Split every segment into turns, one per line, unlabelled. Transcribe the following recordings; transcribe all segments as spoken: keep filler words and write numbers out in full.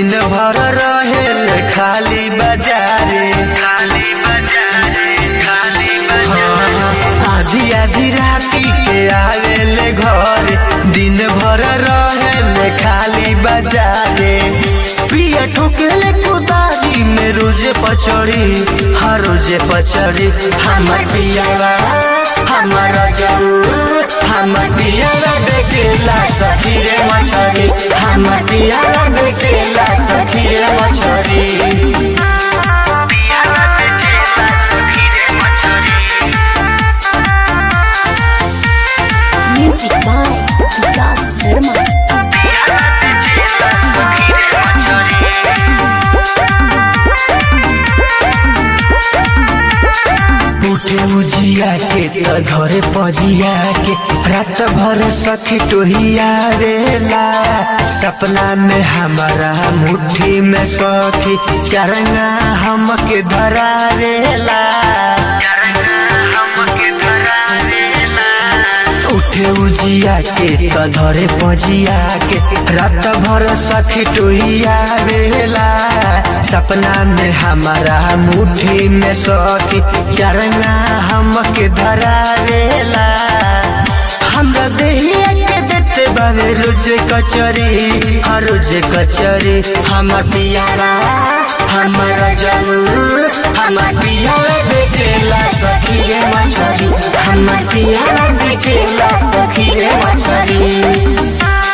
दिन भर रहे खाली बाजारे खाली बाजारे खाली बाजारे आधी आधी राती के आवेले घर दिन भर रहे खाली बाजारे पिया ठोकेले कुदारी में रोजे पचड़ी हर रोजे पचड़ी हमर पियावा हमारा जरूर हमर पियावा बेचेला सखी रे मछरी हमर पियावा बेचेला सखी रे मछरी पियावा बेचेला सखी रे मछरी
म्यूजिक बाय विकास शर्मा
पियावा बेचेला सखी रे मछरी उठे उजिया के त घरे पजिया के रात भर सखी टोहिया रेला सपना में हमारा मुट्ठी में सखी चरंगा हमके धरा रेला उठे उजिया के त धरे पजिया के रात भर सखी टोहिया रेला सपना में हमारा मुट्ठी में सखी चरंगा हमके धरा रेला हमरा देहिया के देते बावे रोज कचरी हर रोज कचरी हमर पियारा हमारा जरूर हमर पियारा बेचेला सखी रे मछरी हमर पियारा बेचेला सखी रे मछरी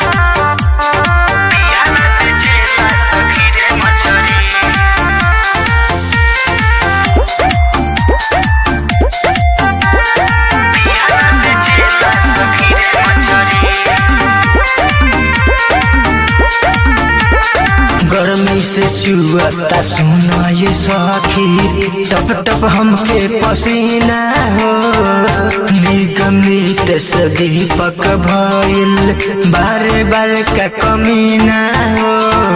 गर्मी से चुअता सुना ये सखी टप टप हमके पसीना हो निगमित से दीपक भइल बारे बारे का कमीना हो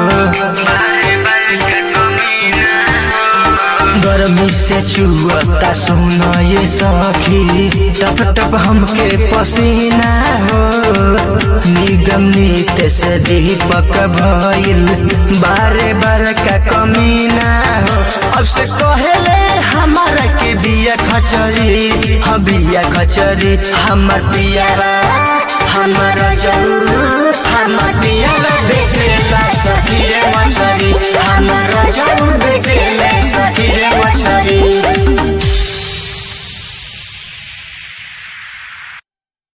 गर्मी से चुअता सुना ये सखी टप टप हमके पसीना हो निगमित से दीपक भइल बारे बारे का कमीना हो अब से कहेले हमारा के बिया खचरी हम बिया खचरी हमर पियारा हमारा जरूर